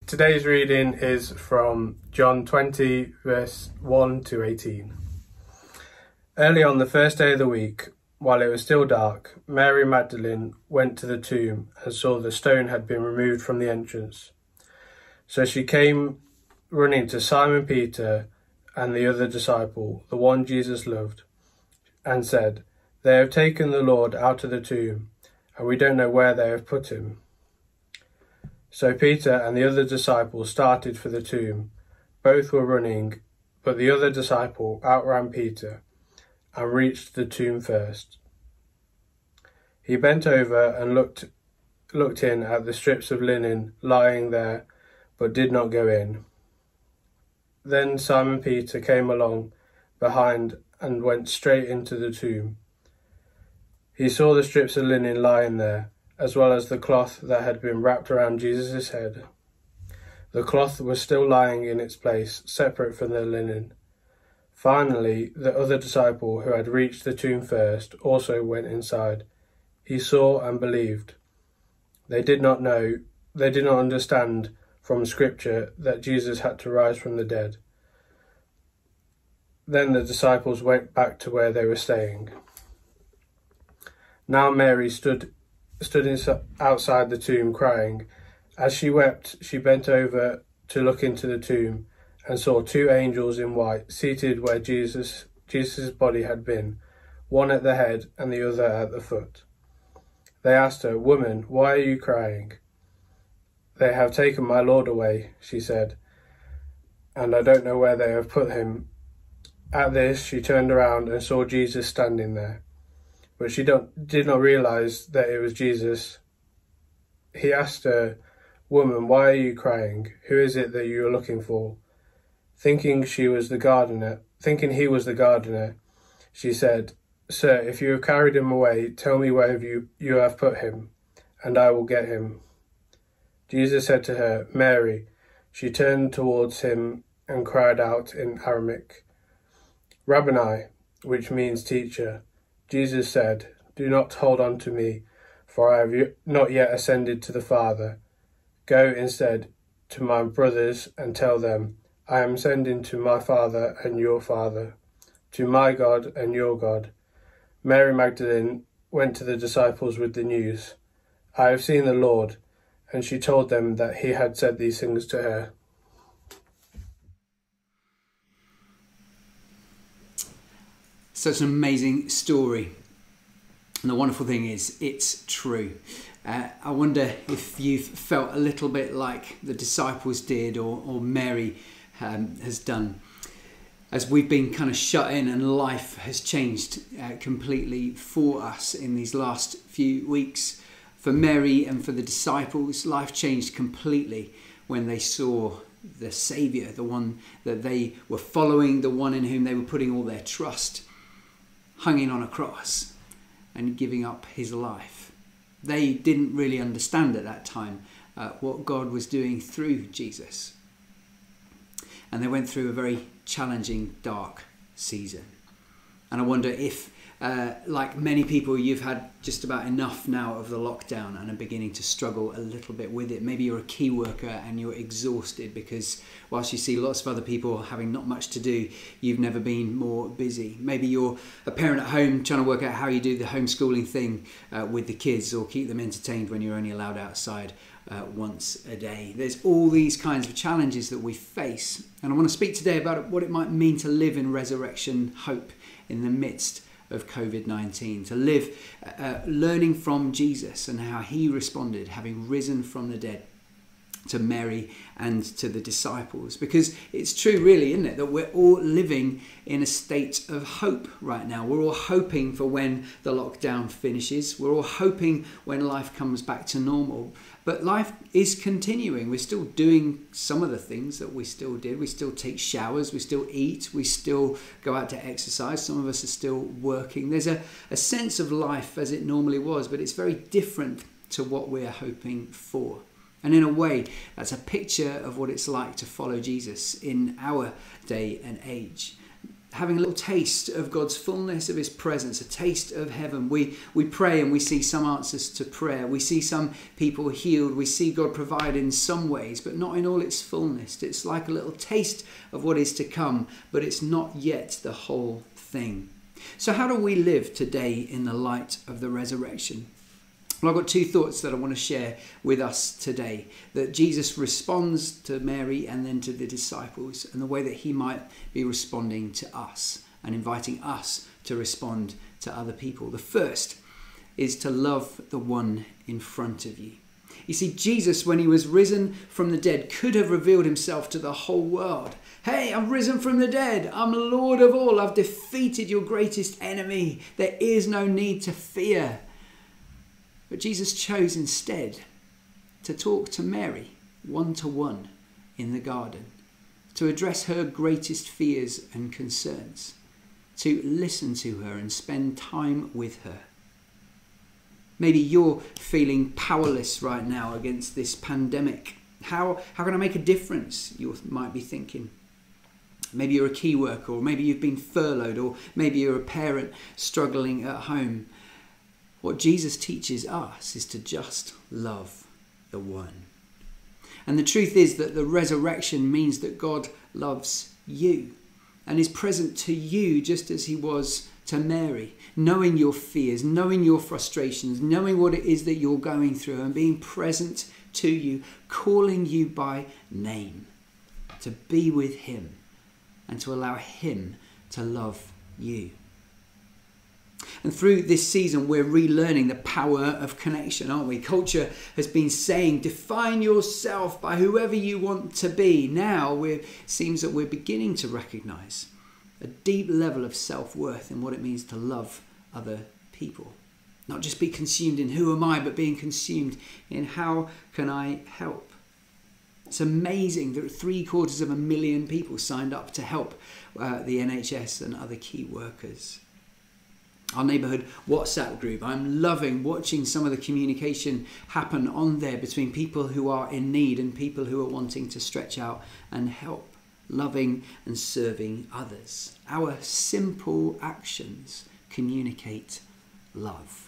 Today's reading is from John 20, verse 1 to 18. Early on the first day of the week, while it was still dark, Mary Magdalene went to the tomb and saw the stone had been removed from the entrance. So she came running to Simon Peter and the other disciple, the one Jesus loved, and said, "They have taken the Lord out of the tomb, and we don't know where they have put him." So Peter and the other disciple started for the tomb. Both were running, but the other disciple outran Peter and reached the tomb first. He bent over and looked in at the strips of linen lying there, but did not go in. Then Simon Peter came along behind and went straight into the tomb. He saw the strips of linen lying there, as well as the cloth that had been wrapped around Jesus' head. The cloth was still lying in its place, separate from the linen. Finally, the other disciple who had reached the tomb first also went inside. He saw and believed. They did not understand from Scripture that Jesus had to rise from the dead. Then the disciples went back to where they were staying. Now Mary stood outside the tomb crying. As she wept, she bent over to look into the tomb and saw two angels in white seated where Jesus' body had been, one at the head and the other at the foot. They asked her, "Woman, why are you crying?" "They have taken my Lord away," she said, "and I don't know where they have put him." At this, she turned around and saw Jesus standing there. But she did not realize that it was Jesus. He asked her, "Woman, why are you crying? Who is it that you are looking for?" Thinking he was the gardener, she said, "Sir, if you have carried him away, tell me where you have put him, and I will get him." Jesus said to her, "Mary." She turned towards him and cried out in Aramaic, "Rabboni," which means teacher. Jesus said, "Do not hold on to me, for I have not yet ascended to the Father. Go instead to my brothers and tell them, I am ascending to my Father and your Father, to my God and your God." Mary Magdalene went to the disciples with the news, "I have seen the Lord," and she told them that he had said these things to her. Such an amazing story. And the wonderful thing is, it's true. I wonder if you've felt a little bit like the disciples did, or Mary has done, as we've been kind of shut in and life has changed completely for us in these last few weeks. For Mary and for the disciples, life changed completely when they saw the Saviour, the one that they were following, the one in whom they were putting all their trust, hanging on a cross and giving up his life. They didn't really understand at that time what God was doing through Jesus. And they went through a very challenging, dark season. And I wonder if, like many people, you've had just about enough now of the lockdown and are beginning to struggle a little bit with it. Maybe you're a key worker and you're exhausted because whilst you see lots of other people having not much to do, you've never been more busy. Maybe you're a parent at home trying to work out how you do the homeschooling thing with the kids, or keep them entertained when you're only allowed outside once a day. There's all these kinds of challenges that we face. And I want to speak today about what it might mean to live in resurrection hope in the midst of COVID-19, to live learning from Jesus and how he responded, having risen from the dead, to Mary and to the disciples. Because it's true, really, isn't it, that we're all living in a state of hope right now. We're all hoping for when the lockdown finishes. We're all hoping when life comes back to normal. But life is continuing. We're still doing some of the things that we still did. We still take showers. We still eat. We still go out to exercise. Some of us are still working. There's a sense of life as it normally was, but it's very different to what we're hoping for. And in a way, that's a picture of what it's like to follow Jesus in our day and age. having a little taste of God's fullness, of his presence, a taste of heaven. We pray and we see some answers to prayer. We see some people healed. We see God provide in some ways, but not in all its fullness. It's like a little taste of what is to come, but it's not yet the whole thing. So how do we live today in the light of the resurrection? Well, I've got two thoughts that I want to share with us today. That Jesus responds to Mary and then to the disciples, and the way that he might be responding to us and inviting us to respond to other people. The first is to love the one in front of you. You see, Jesus, when he was risen from the dead, could have revealed himself to the whole world. Hey, I've risen from the dead. I'm Lord of all. I've defeated your greatest enemy. There is no need to fear. But Jesus chose instead to talk to Mary one-to-one in the garden, to address her greatest fears and concerns, to listen to her and spend time with her. Maybe you're feeling powerless right now against this pandemic. How can I make a difference? You might be thinking. Maybe you're a key worker, or maybe you've been furloughed, or maybe you're a parent struggling at home. What Jesus teaches us is to just love the one. And the truth is that the resurrection means that God loves you and is present to you just as he was to Mary, knowing your fears, knowing your frustrations, knowing what it is that you're going through, and being present to you, calling you by name, to be with him and to allow him to love you. And through this season, we're relearning the power of connection, aren't we? Culture has been saying, define yourself by whoever you want to be. Now, it seems that we're beginning to recognise a deep level of self-worth in what it means to love other people. Not just be consumed in who am I, but being consumed in how can I help. It's amazing that 750,000 people signed up to help the NHS and other key workers. Our neighbourhood WhatsApp group, I'm loving watching some of the communication happen on there between people who are in need and people who are wanting to stretch out and help, loving and serving others. Our simple actions communicate love.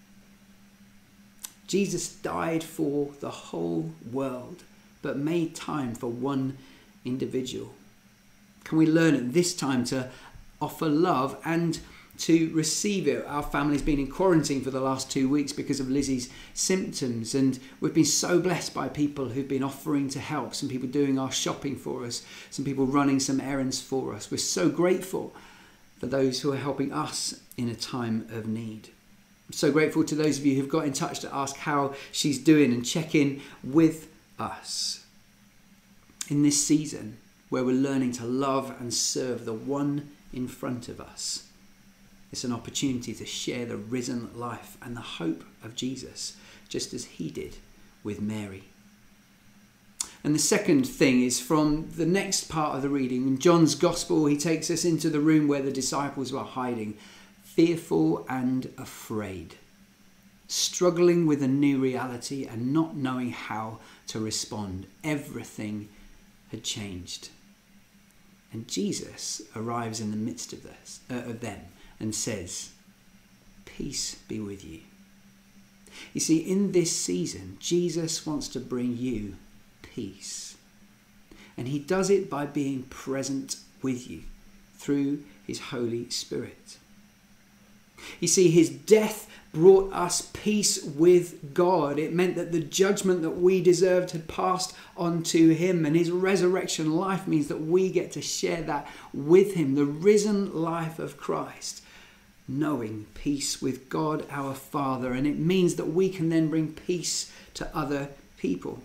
Jesus died for the whole world, but made time for one individual. Can we learn at this time to offer love and to receive it? Our family's been in quarantine for the last 2 weeks because of Lizzie's symptoms, and we've been so blessed by people who've been offering to help, some people doing our shopping for us, some people running some errands for us. We're so grateful for those who are helping us in a time of need. I'm so grateful to those of you who've got in touch to ask how she's doing and check in with us in this season where we're learning to love and serve the one in front of us. It's an opportunity to share the risen life and the hope of Jesus, just as he did with Mary. And the second thing is from the next part of the reading. In John's Gospel, he takes us into the room where the disciples were hiding, fearful and afraid, struggling with a new reality and not knowing how to respond. Everything had changed. And Jesus arrives in the midst of them and says, peace be with you. You see, in this season, Jesus wants to bring you peace. And he does it by being present with you through his Holy Spirit. You see, his death brought us peace with God. It meant that the judgment that we deserved had passed on to him, and his resurrection life means that we get to share that with him, the risen life of Christ, knowing peace with God our Father. And it means that we can then bring peace to other people.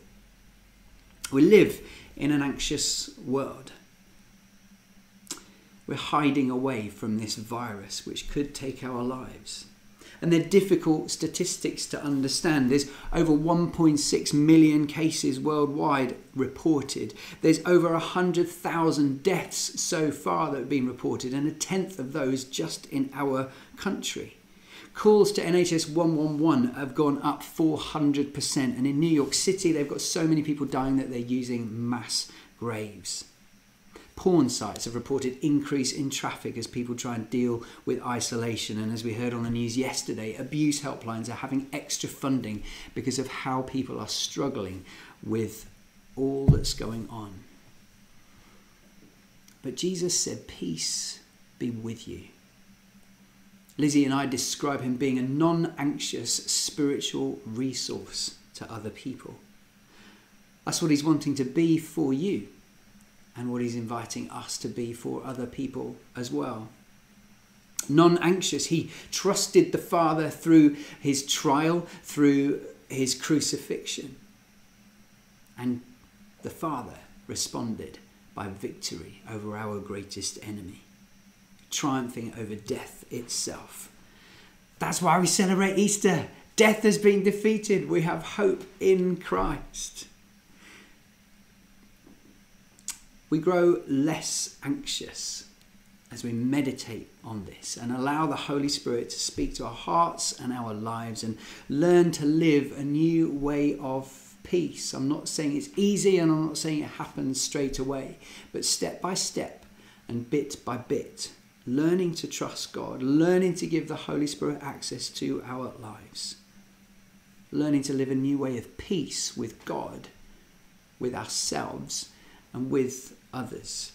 We live in an anxious world. We're hiding away from this virus which could take our lives. And they're difficult statistics to understand. There's over 1.6 million cases worldwide reported. There's over 100,000 deaths so far that have been reported, and 1/10 of those just in our country. Calls to NHS 111 have gone up 400%. And in New York City, they've got so many people dying that they're using mass graves. Porn sites have reported increase in traffic as people try and deal with isolation. And as we heard on the news yesterday, abuse helplines are having extra funding because of how people are struggling with all that's going on. But Jesus said, peace be with you. Lizzie and I describe him being a non-anxious spiritual resource to other people. That's what he's wanting to be for you, and what he's inviting us to be for other people as well. Non-anxious, he trusted the Father through his trial, through his crucifixion. And the Father responded by victory over our greatest enemy, triumphing over death itself. That's why we celebrate Easter. Death has been defeated. We have hope in Christ. We grow less anxious as we meditate on this and allow the Holy Spirit to speak to our hearts and our lives and learn to live a new way of peace. I'm not saying it's easy, and I'm not saying it happens straight away, but step by step and bit by bit, learning to trust God, learning to give the Holy Spirit access to our lives, learning to live a new way of peace with God, with ourselves, and with others.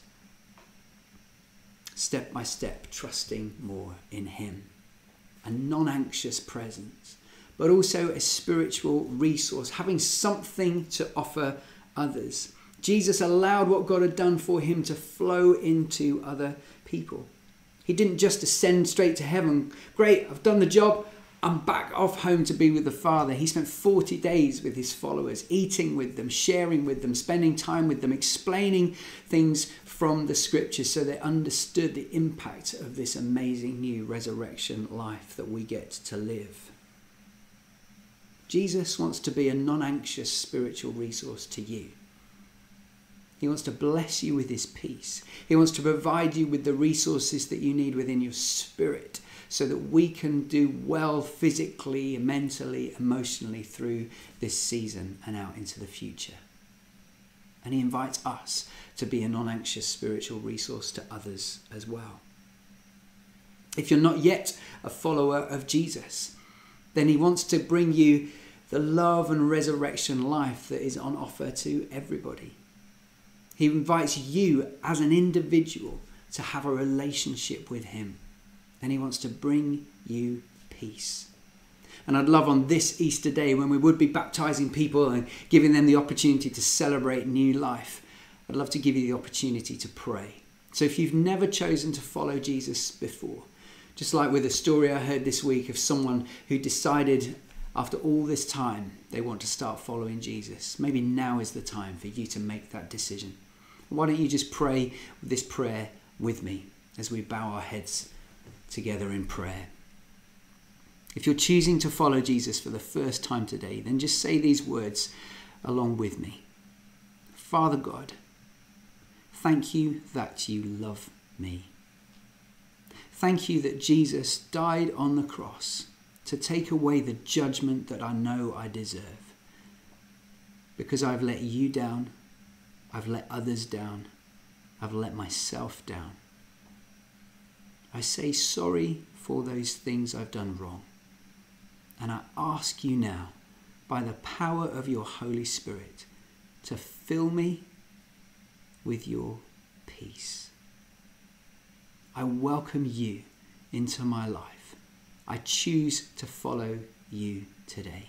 Step by step, trusting more in him. A non-anxious presence, but also a spiritual resource, having something to offer others. Jesus allowed what God had done for him to flow into other people. He didn't just ascend straight to heaven. Great, I've done the job. I'm back off home to be with the Father. He spent 40 days with his followers, eating with them, sharing with them, spending time with them, explaining things from the scriptures so they understood the impact of this amazing new resurrection life that we get to live. Jesus wants to be a non-anxious spiritual resource to you. He wants to bless you with his peace. He wants to provide you with the resources that you need within your spirit so that we can do well physically, mentally, emotionally through this season and out into the future. And he invites us to be a non-anxious spiritual resource to others as well. If you're not yet a follower of Jesus, then he wants to bring you the love and resurrection life that is on offer to everybody. He invites you as an individual to have a relationship with him. And he wants to bring you peace. And I'd love on this Easter day, when we would be baptizing people and giving them the opportunity to celebrate new life, I'd love to give you the opportunity to pray. So if you've never chosen to follow Jesus before, just like with a story I heard this week of someone who decided after all this time they want to start following Jesus, maybe now is the time for you to make that decision. Why don't you just pray this prayer with me as we bow our heads together in prayer. If you're choosing to follow Jesus for the first time today, then just say these words along with me. Father God, thank you that you love me. Thank you that Jesus died on the cross to take away the judgment that I know I deserve. Because I've let you down, I've let others down, I've let myself down. I say sorry for those things I've done wrong. And I ask you now, by the power of your Holy Spirit, to fill me with your peace. I welcome you into my life. I choose to follow you today.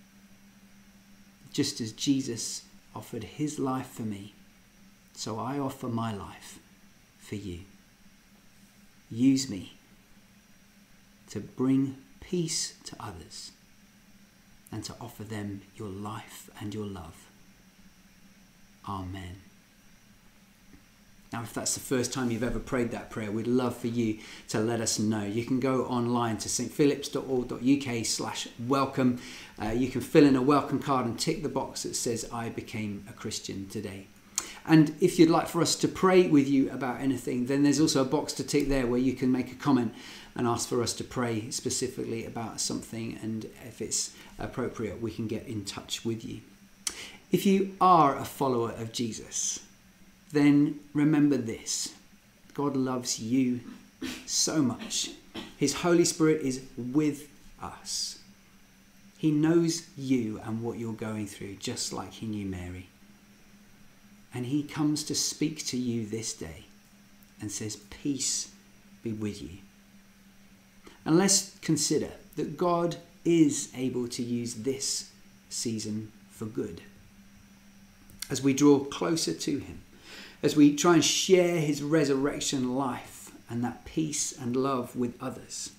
Just as Jesus offered his life for me, so I offer my life for you. Use me to bring peace to others and to offer them your life and your love. Amen. Now, if that's the first time you've ever prayed that prayer, we'd love for you to let us know. You can go online to stphillips.org.uk/welcome. You can fill in a welcome card and tick the box that says, I became a Christian today. And if you'd like for us to pray with you about anything, then there's also a box to tick there where you can make a comment and ask for us to pray specifically about something. And if it's appropriate, we can get in touch with you. If you are a follower of Jesus, then remember this. God loves you so much. His Holy Spirit is with us. He knows you and what you're going through, just like he knew Mary. And he comes to speak to you this day and says, peace be with you. And let's consider that God is able to use this season for good. As we draw closer to him, as we try and share his resurrection life and that peace and love with others,